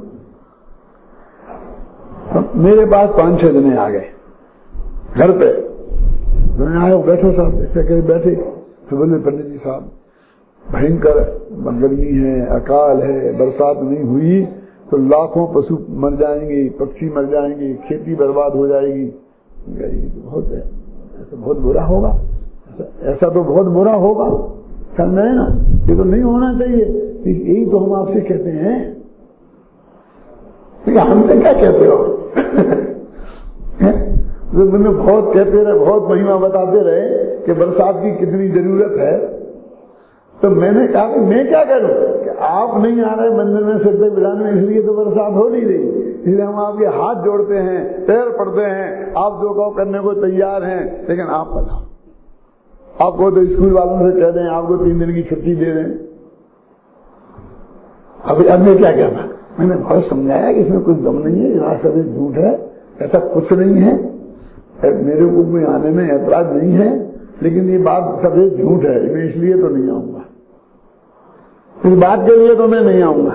मेरे पास 5-6 जने आ गए घर पे, मैंने आया बैठो साहब, ऐसे कहीं बैठे, तो बोले पंडित जी साहब भयंकर गर्मी है, अकाल है, बरसात नहीं हुई तो लाखों पशु मर जाएंगे, पक्षी मर जाएंगे, खेती बर्बाद हो जाएगी। बहुत है, ऐसा बहुत बुरा होगा, ऐसा तो बहुत बुरा होगा, समझ रहे ना, ये तो नहीं होना चाहिए। यही तो हम आपसे कहते हैं, हमसे क्या कहते हो? तो मैंने बहुत कहते रहे, बहुत महिमा बताते रहे कि बरसात की कितनी जरूरत है। तो मैंने कहा कि मैं क्या करूं कि आप नहीं आ रहे मंदिर में चित्रक विधान में, इसलिए तो बरसात हो नहीं रही। इसलिए हम आपके हाथ जोड़ते हैं, पैर पड़ते हैं, आप जो कहो करने को तैयार हैं, लेकिन आप बताओ, आपको तो स्कूल वालों से कह दें आपको 3 दिन की छुट्टी दे दें। अब मैं क्या कहना, मैंने बहुत समझाया कि इसमें कुछ दम नहीं है, यहाँ सब झूठ है, ऐसा कुछ नहीं है, मेरे को में आने में ऐतराज नहीं है, लेकिन ये बात सब झूठ है, मैं इसलिए तो नहीं आऊंगा, इस बात के लिए तो मैं नहीं आऊंगा।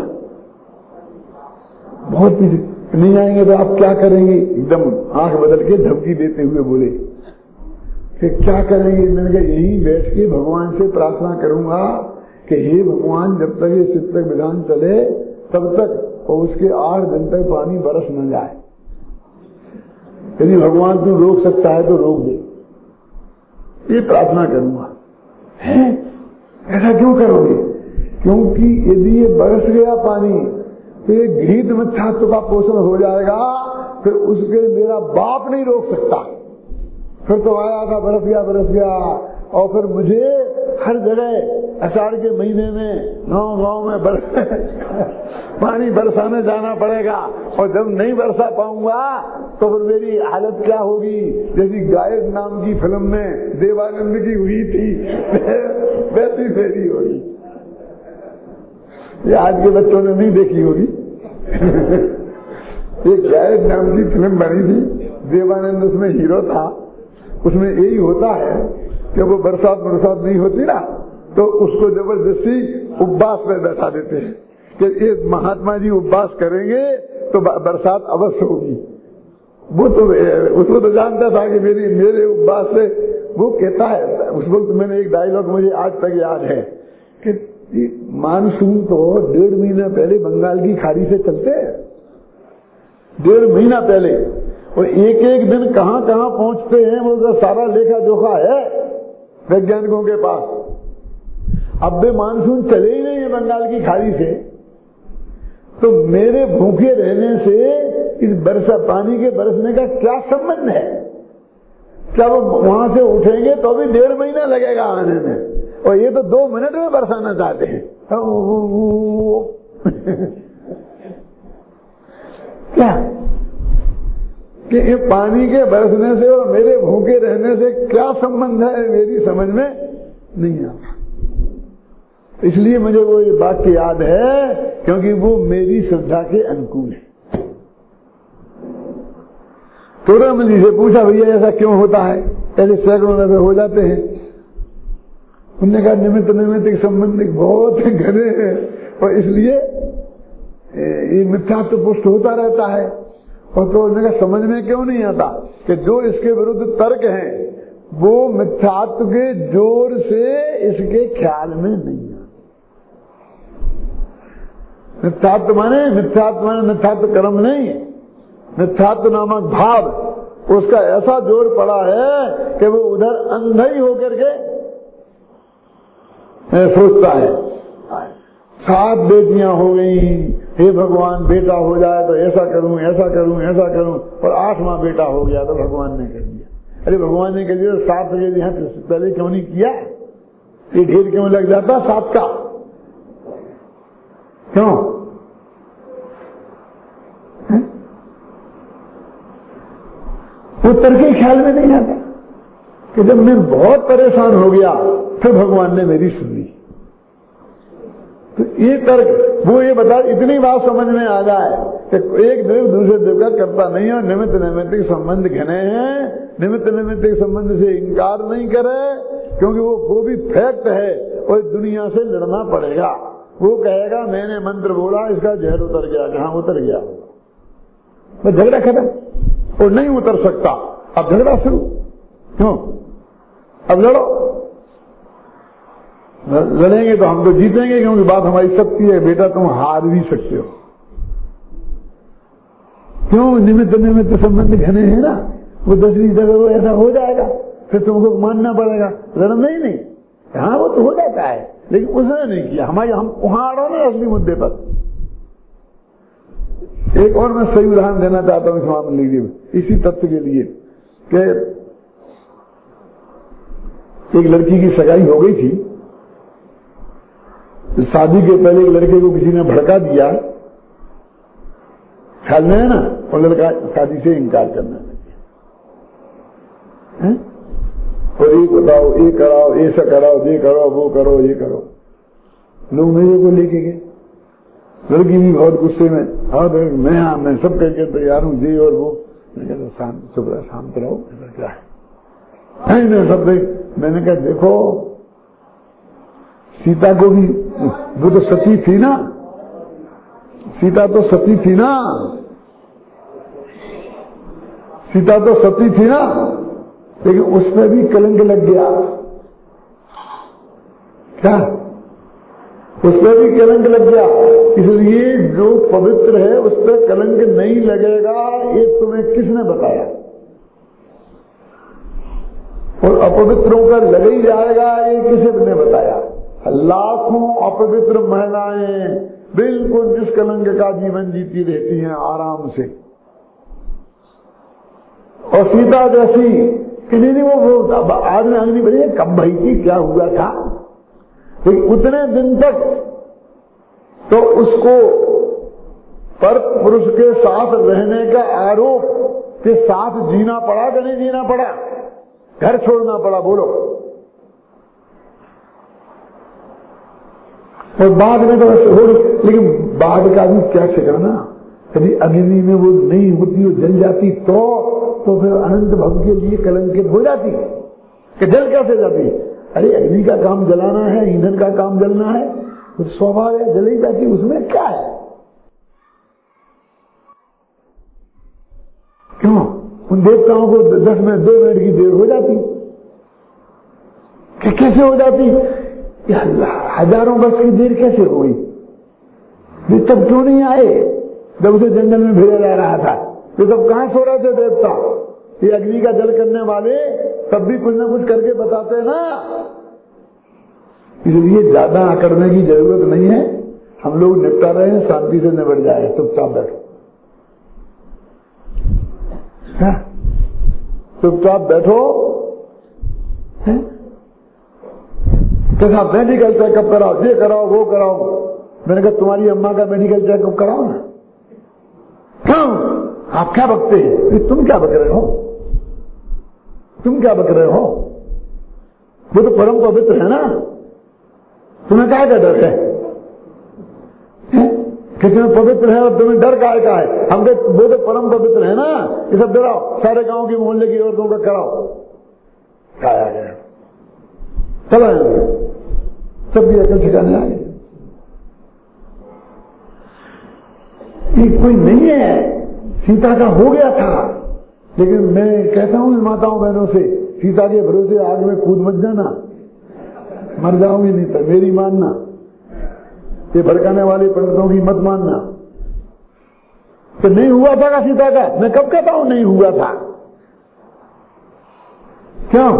बहुत नहीं आएंगे तो आप क्या करेंगे? एकदम आंख बदल के धमकी देते हुए बोले कि क्या करेंगे? मैंने कहा यही बैठ के भगवान से प्रार्थना करूंगा कि हे भगवान, जब तक ये चित्रक विधान चले तब तक और उसके 8 दिन तक पानी बरस न जाए। यदि भगवान तू रोक सकता है तो रोक दे, ये प्रार्थना करूंगा। है ऐसा क्यों करोगे? क्योंकि यदि ये बरस गया पानी तो ये घृत मच्छात्व का पोषण हो जाएगा, फिर उसके मेरा बाप नहीं रोक सकता। फिर तो आया था बरस गया, और फिर मुझे हर जगह आषाढ़ के महीने में गांव में पानी बरसाने जाना पड़ेगा, और जब नहीं बरसा पाऊंगा तो फिर मेरी हालत क्या होगी? जैसी गायक नाम की फिल्म में देवानंद की हुई थी वैसी मेरी होगी। ये आज के बच्चों ने नहीं देखी होगी। एक गायक नाम की फिल्म बनी थी, देवानंद उसमें हीरो था। उसमें यही होता है कि वो बरसात नहीं होती ना, तो उसको जबरदस्ती उपवास में बैठा देते हैं कि ये महात्मा जी उपवास करेंगे तो बरसात अवश्य होगी। वो तो उसको तो जानता था कि मेरे उपवास से, वो कहता है, उस वक्त मैंने एक डायलॉग मुझे आज तक याद है कि मानसून तो 1.5 महीना पहले बंगाल की खाड़ी से चलते हैं, 1.5 महीना पहले, और एक दिन कहां पहुंचते हैं वो तो सारा लेखा जोखा है वैज्ञानिकों के पास। अब भी मानसून चले ही नहीं है बंगाल की खाड़ी से, तो मेरे भूखे रहने से इस वर्षा पानी के बरसने का क्या संबंध है? क्या वो वहां से उठेंगे तो भी 1.5 महीना लगेगा आने में, और ये तो 2 मिनट में बरसाना चाहते हैं। क्या कि ये पानी के बरसने से और मेरे भूखे रहने से क्या संबंध है, मेरी समझ में नहीं आता। इसलिए मुझे वो ये वाक्य याद है, क्योंकि वो मेरी श्रद्धा के अनुकूल है। तोरम जी से पूछा, भैया ऐसा क्यों होता है? ऐसे सैकड़ों नजर हो जाते हैं। उन्होंने कहा निमित्त नैमित्तिक संबंध बहुत घने हैं, और इसलिए ये मिथ्यात्व पुष्ट होता रहता है। और तो उन्होंने कहा समझ में क्यों नहीं आता कि जो इसके विरुद्ध तर्क हैं वो मिथ्यात्व के जोर से इसके ख्याल में नहीं आता। मिथ्यात्व माने मिथ्यात्व कर्म नहीं, मिथ्यात्व नामक भाव, उसका ऐसा जोर पड़ा है कि वो उधर अंधा ही होकर के सोचता है 7 बेटियां हो गई, हे भगवान बेटा हो जाए तो ऐसा करूं ऐसा करूं ऐसा करूं, और 8वां बेटा हो गया तो भगवान ने कर दिया। अरे भगवान ने कर दिया तो 7 यहाँ पहले क्यों नहीं किया? ये ढेर क्यों लग जाता 7 का? क्यों? वो तर्क के ख्याल में नहीं आता कि जब मैं बहुत परेशान हो गया फिर भगवान ने मेरी सुनी। तो ये तर्क वो ये बता, इतनी बात समझ में आ जाए कि एक देव दूसरे देव का करता नहीं है, निमित्त नैमित्तिक संबंध घने हैं, निमित्त नैमित्तिक संबंध से इनकार नहीं करे, क्योंकि वो भी फैक्ट है, और दुनिया से लड़ना पड़ेगा। वो कहेगा मैंने मंत्र बोला, इसका जहर उतर गया, कहां उतर गया? बस झगड़ा खत्म, और नहीं उतर सकता, अब झगड़ा शुरू। क्यों? अब लड़ो, लड़ेंगे तो हम तो जीतेंगे, क्योंकि बात हमारी शक्ति है। बेटा तुम हार भी सकते हो। क्यों? निमित्त संबंध घने हैं ना, वो 10वीं जगह वो ऐसा हो जाएगा, फिर तुमको मानना पड़ेगा। लड़ना ही नहीं, हाँ वो तो हो जाता है, लेकिन उसने नहीं किया। हम वहां आ रहे हो ना असली मुद्दे पर। एक और मैं सही उदाहरण देना चाहता हूं इस मामले के लिए, इसी तथ्य के लिए कि एक लड़की की सगाई हो गई थी। शादी के पहले एक लड़के को किसी ने भड़का दिया, ख्याल में है ना, और लड़का शादी से इनकार करने लगे। और ये बताओ, ये कराओ, ऐसा कराओ, ये करो, वो करो, ये करो। लोग मेरे को लेके गए, लड़की भी बहुत गुस्से में, हाँ मैं सब करके तैयार हूं, जी और वो। मैंने कहा शांत चुप रहा, शांत रहो, क्या है नहीं सब। मैंने कहा देखो सीता को भी, वो तो सती थी ना, सीता तो सती थी ना, सीता तो सती थी ना, लेकिन उसमें भी कलंक लग गया। क्या? उसमें भी कलंक लग गया। इसलिए जो पवित्र है उस पर कलंक नहीं लगेगा, ये तुम्हें किसने बताया? और अपवित्रों का लग ही जाएगा, ये किसने बताया? लाखों अपवित्र महिलाएं बिल्कुल निष्कलंक का जीवन जीती रहती हैं आराम से, और सीता जैसी कि नहीं वो आदमी आदमी बड़ी कब भाई थी, क्या हुआ था, लेकिन उतने दिन तक तो उसको पर पुरुष के साथ रहने का आरोप के साथ जीना पड़ा कि नहीं जीना पड़ा? घर छोड़ना पड़ा, बोलो। और बाद में तो हो, लेकिन बाद का भी क्या ठिकाना? कभी अग्नि में वो नहीं होती, वो जल जाती तो फिर अनंत भव के लिए कलंकित हो जाती है कि जल कैसे जाती है? अरे अग्नि का काम जलाना है, ईंधन का काम जलना है, तो स्वभाव है, जल ही जाती, उसमें क्या है? क्यों? उन देवताओं को 10 मिनट 2 मिनट की देर हो जाती, कि कैसे हो जाती? हजारों वर्ष की देर कैसे हो गई? वे तब क्यों नहीं आए जब उसे जंगल में भेजा जा रहा था? वे तब कहां सो रहे थे देवता? ये अग्नि का जल करने वाले तब भी कुछ ना कुछ करके बताते ना। इसलिए ज्यादा करने की जरूरत नहीं है, हम लोग निपटा रहे हैं, शांति से निपट जाए, चुपचाप बैठो। चुपचाप बैठो। कैसा मेडिकल चेकअप कराओ, ये कराओ वो कराओ। मैंने कहा तुम्हारी अम्मा का मेडिकल चेकअप कराओ ना। क्यों? आप क्या बकते हैं? तुम क्या बक रहे हो? तुम क्या बक रहे हो? वो तो परम पवित्र है ना, तुम्हें क्या डर है? कितने पवित्र है और तुम्हें डर का है? हम वो तो परम पवित्र है ना, ये सब डराओ। सारे गांव की मोहल्ले की औरतों का कराओ। क्या आ गया? चलो सब भी अकल ठिकाने आए। कोई नहीं है, सीता का हो गया था। लेकिन मैं कहता हूं माताओं बहनों से, सीता के भरोसे आग में कूद मत जाना, मर जाओगी नहीं तो मेरी मानना, ये भड़काने वाले पंडितों की मत मानना। तो नहीं हुआ था का सीता का? मैं कब कहता हूं नहीं हुआ था? क्यों?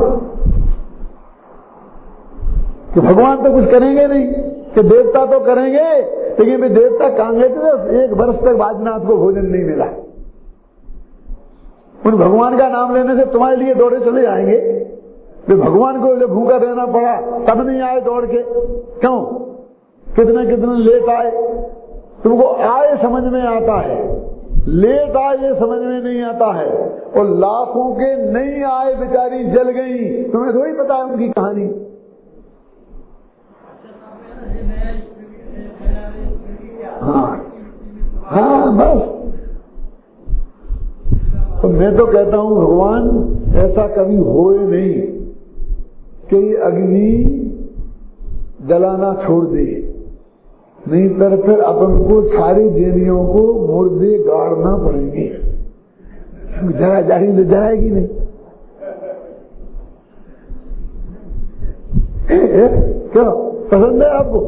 कि भगवान तो कुछ करेंगे नहीं, कि देवता तो करेंगे, लेकिन वे देवता कहां गए थे? 1 वर्ष तक बाजनाथ को भोजन नहीं मिला। उन भगवान का नाम लेने से तुम्हारे लिए दौड़े चले आएंगे। वे भगवान को जब भूखा रहना पड़ा तब नहीं आए दौड़ के। क्यों? कितने कितने लेट आए। तुमको आए समझ में आता है, लेट आए ये समझ में नहीं आता है। और लाखों के नहीं आए, बेचारी जल गई, तुम्हें थोड़ी पता है उनकी कहानी। हाँ बस। तो मैं तो कहता हूं भगवान ऐसा कभी होए नहीं कि अग्नि जलाना छोड़ दे, नहीं तो फिर अपन को सारे जैनियों को मुर्दे गाड़ना पड़ेंगे। जरा जारी तो जाएगी नहीं। क्यों पसंद है आपको?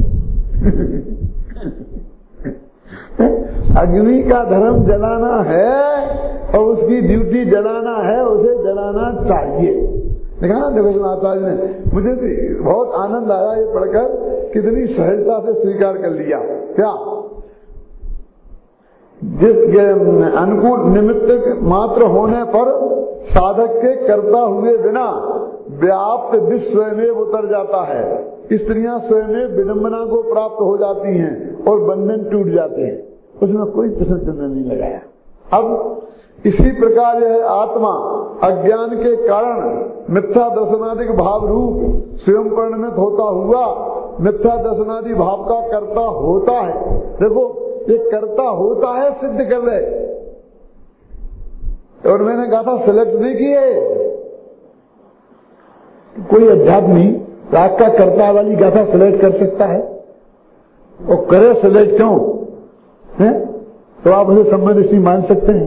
अग्नि का धर्म जलाना है और उसकी ड्यूटी जलाना है, उसे जलाना चाहिए। देखा ना देखो आचार्य ने, मुझे तो बहुत आनंद आया ये पढ़कर, कितनी सहजता से स्वीकार कर लिया। क्या? जिस अनुकूल निमित्त मात्र होने पर साधक के करता हुए बिना व्याप्त विश्व में उतर जाता है। स्त्रियां स्वयं विडंबना को प्राप्त हो जाती हैं और बंधन टूट जाते हैं। उसमें कोई प्रश्न चिन्ह नहीं लगाया। अब इसी प्रकार यह आत्मा अज्ञान के कारण मिथ्या दर्शनादि भाव रूप स्वयं परिणमित होता हुआ मिथ्या दर्शनादि भाव का कर्ता होता है। देखो ये कर्ता होता है, सिद्ध कर रहे। और मैंने कहा था सिलेक्ट नहीं किए। कोई अध्यात्मी राग का कर्ता वाली गाथा सिलेक्ट कर सकता है? और करे सिलेक्ट क्यों है? तो आप उसे संबंधित मान सकते हैं।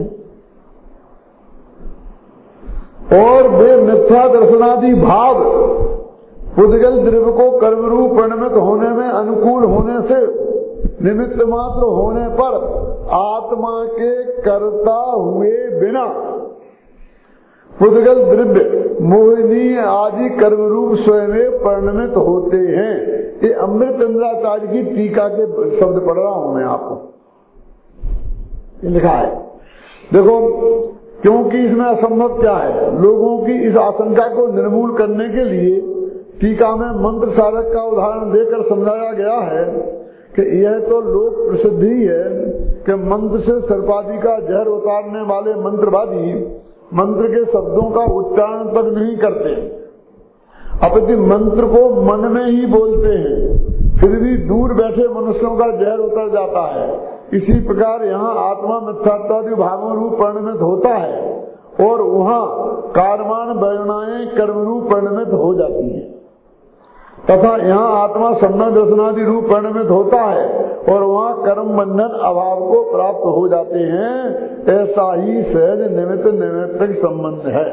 और वे मिथ्या दर्शनादि भाव पुद्गल द्रव्य को कर्मरूप परिणमित होने में अनुकूल होने से निमित्त मात्र होने पर आत्मा के कर्ता हुए बिना पुद्गल द्रव्य मोहिनी आदि कर्मरूप स्वयं परिणमित होते हैं। ये अमृतेंद्राचार्य की टीका के शब्द पढ़ रहा हूं मैं आपको। ये लिखा है, देखो, क्योंकि इसमें असंभव क्या है, लोगों की इस आशंका को निर्मूल करने के लिए टीका में मंत्र साधक का उदाहरण देकर समझाया गया है कि यह तो लोक प्रसिद्धि है कि मंत्र से सर्पादि का जहर उतारने वाले मंत्रवादी मंत्र के शब्दों का उच्चारण तक नहीं करते, अपितु मंत्र को मन में ही बोलते हैं, फिर भी दूर बैठे मनुष्यों का जहर उतर जाता है। इसी प्रकार यहाँ आत्मा मिथ्यात्वादि भावों रूप परिणमित होता है और वहाँ कारमान वर्णाएं कर्म रूप परिणमित हो जाती हैं, तथा यहाँ आत्मा सम्यक दर्शनादि रूप परिणमित होता है और वहाँ कर्म बंधन अभाव को प्राप्त हो जाते हैं। ऐसा ही सहज निमित्त निमित्तक संबंध है।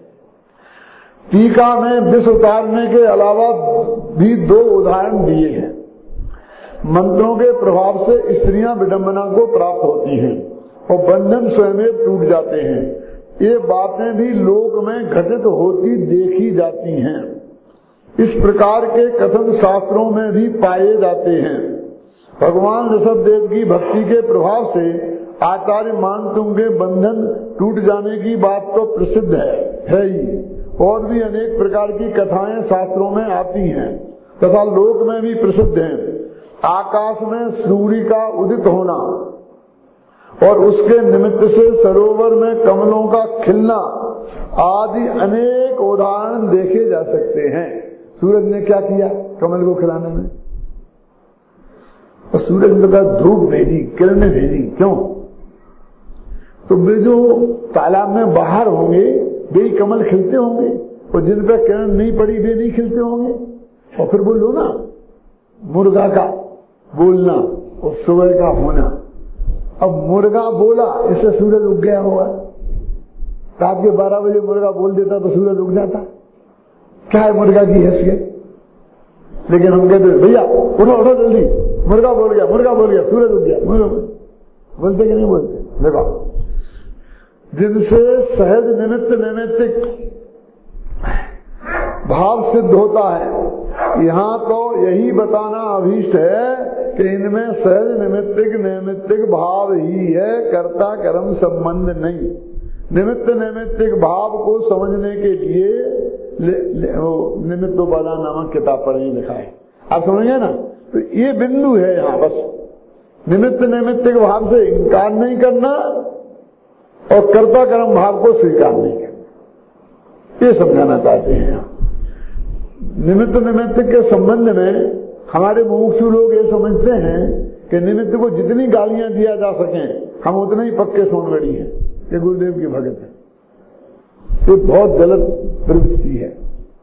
टीका में विष उतारने के अलावा भी 2 उदाहरण दिए हैं। मंत्रों के प्रभाव से स्त्रियां विडंबना को प्राप्त होती हैं और बंधन स्वयं टूट जाते हैं। ये बातें भी लोक में घटित होती देखी जाती हैं। इस प्रकार के कथन शास्त्रों में भी पाए जाते हैं। भगवान ऋषभदेव की भक्ति के प्रभाव से आचार्य मानतुंग के बंधन टूट जाने की बात तो प्रसिद्ध है ही। और भी अनेक प्रकार की कथाएं शास्त्रों में आती हैं तथा लोक में भी प्रसिद्ध हैं। आकाश में सूर्य का उदित होना और उसके निमित्त से सरोवर में कमलों का खिलना आदि अनेक उदाहरण देखे जा सकते हैं। सूरज ने क्या किया कमल को खिलाने में? और सूरज ने कहा धूप भेजी, किरणें भेजी। क्यों? तो वे जो तालाब में बाहर होंगे वे ही कमल खिलते होंगे, और जिन पर किरण नहीं पड़ी वे नहीं खिलते होंगे। और फिर बोलो ना, मुर्गा का बोलना और सुबह का होना। अब मुर्गा बोला इससे सूरज उग गया होगा। रात के 12 बजे मुर्गा बोल देता तो सूरज उग जाता। क्या है मुर्गा की हैसियत? लेकिन हम कहते भैया उठो उठो जल्दी, मुर्गा बोल गया सूरज उग गया। बोलते कि नहीं बोलते? देखो, जिनसे सहज निमित्त नैमित्तिक भाव सिद्ध होता है, यहाँ तो यही बताना अभीष्ट है कि इनमें सहज निमित्तिक नैमित्तिक भाव ही है, कर्ता कर्म संबंध नहीं। निमित्त नैमित्तिक भाव को समझने के लिए निमित्तोपादान नामक किताब पर ही लिखा है, आप समझेंगे ना। तो ये बिंदु है यहाँ, बस निमित्त नैमित्तिक भाव से इनकार नहीं करना और कर्ता कर्म भाव को स्वीकार नहीं करना, ये समझाना चाहते हैं यहाँ। निमित्त नैमित्तिक के संबंध में हमारे मुमुक्षु लोग ये समझते हैं कि निमित्त को जितनी गालियां दिया जा सके हम उतने ही पक्के सोनगढ़ी हैं, ये गुरुदेव की भगत है। ये बहुत गलत प्रवृत्ति है।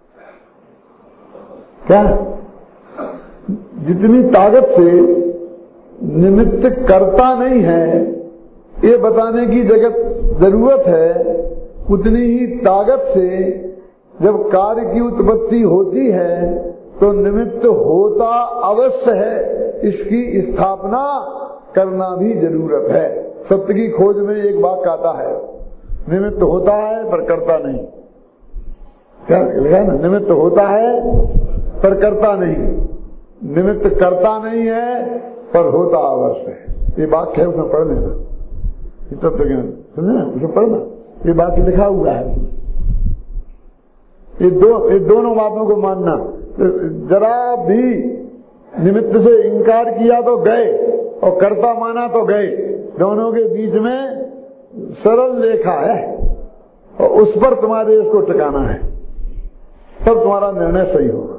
क्या? जितनी ताकत से निमित्त करता नहीं है ये बताने की जरूरत है, उतनी ही ताकत से जब कार्य की उत्पत्ति होती है तो निमित्त होता अवश्य है, इसकी स्थापना करना भी जरूरत है। सत्य की खोज में एक वाक्य आता है, निमित्त होता है पर करता नहीं। क्या लिखा है ना? निमित्त होता है पर करता नहीं, निमित्त करता नहीं है पर होता अवश्य है। ये वाक्य है, उसमें पढ़ लेना, तत्व ज्ञान सुनना, उसमें पढ़ना, ये वाक्य लिखा हुआ है। ये दोनों बातों को मानना। जरा भी निमित्त से इंकार किया तो गए और कर्ता माना तो गए, दोनों के बीच में सरल रेखा है और उस पर तुम्हारे इसको टिकाना है, तब तुम्हारा निर्णय सही होगा।